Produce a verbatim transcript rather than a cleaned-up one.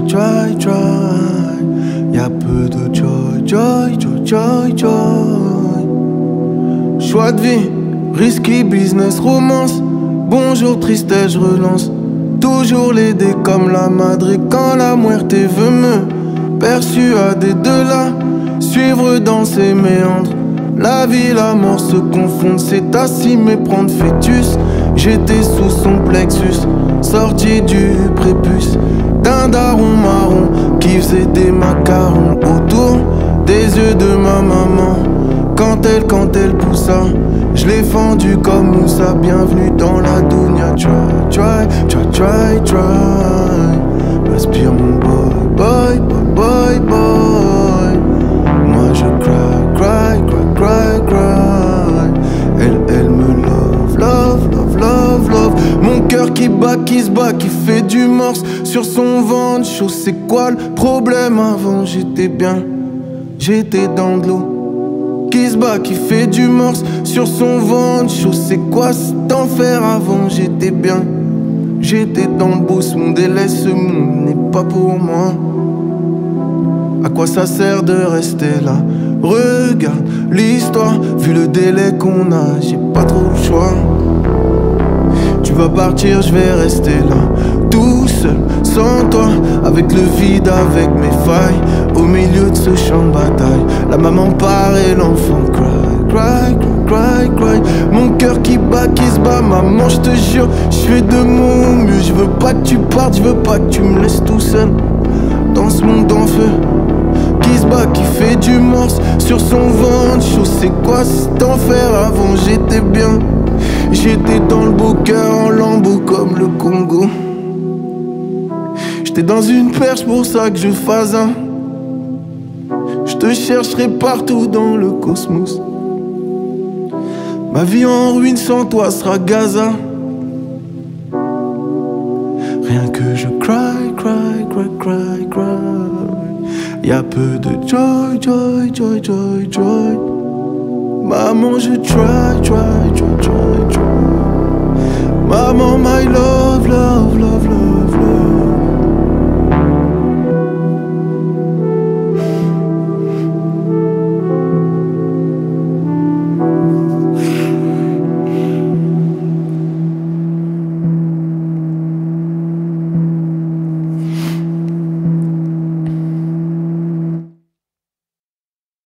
try, try. Y'a peu de joy, joy, joy, joy, joy. Choix de vie, risky business, romance. Bonjour tristesse, je relance. Toujours l'aider comme la madre quand la muerte veut me persuader de la suivre dans ses méandres. La vie, la mort se confondent, c'est à s'y méprendre fœtus. J'étais sous son plexus, sorti du prépuce d'un daron marron qui faisait des macarons autour des yeux de ma maman. Quand elle, quand elle poussa, je l'ai fendu comme Moussa. Bienvenue dans la dunya. Try, try, try, try, try. Respire mon boy, boy, boy, boy, boy. Moi je cry, cry, cry, cry, cry. Elle, elle me love, love, love, love, love. Mon cœur qui bat, qui se bat, qui fait du morse sur son ventre chaud. C'est quoi le problème? Avant j'étais bien, j'étais dans de l'eau. Qui se bat, qui fait du morse sur son ventre chaud. C'est quoi cet enfer? Avant j'étais bien, j'étais dans le beau monde. Et laisse, ce monde n'est pas pour moi. À quoi ça sert de rester là? Regarde l'histoire, vu le délai qu'on a, j'ai pas trop le choix. Tu vas partir, je vais rester là, tout seul, sans toi, avec le vide, avec mes failles, au milieu de ce champ de bataille. La maman part et l'enfant cry, cry, cry, cry, cry. Mon cœur qui bat, qui se bat, maman, je te jure, je fais de mon mieux. Je veux pas que tu partes, je veux pas que tu me laisses tout seul dans ce monde en feu. Qui se bat, qui fait du morse sur son ventre chaud. C'est quoi cet enfer? Avant j'étais bien, j'étais dans le beau cœur en lambeaux comme le Congo. J'étais dans une perche, pour ça que je fasse un. Je te chercherai partout dans le cosmos. Ma vie en ruine sans toi sera Gaza. Rien que je cry, cry, cry, cry, cry. Y'a peu de joy, joy, joy, joy, joy. Maman, je try, try, try, try, try. Maman, my love, love, love, love.